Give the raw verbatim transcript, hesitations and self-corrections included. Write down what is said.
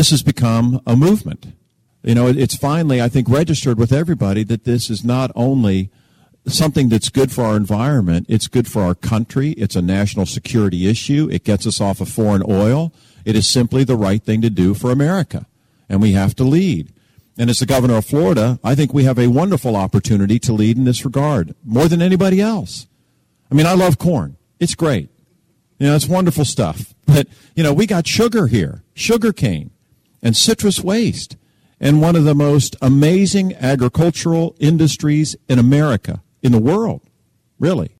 this has become a movement. You know, it's finally, I think, registered with everybody that this is not only something that's good for our environment, it's good for our country. It's a national security issue. It gets us off of foreign oil. It is simply the right thing to do for America, and we have to lead. And as the governor of Florida, I think we have a wonderful opportunity to lead in this regard, more than anybody else. I mean, I love corn. It's great. You know, it's wonderful stuff. But, you know, we got sugar here, sugar cane, and citrus waste, and one of the most amazing agricultural industries in America, in the world, really.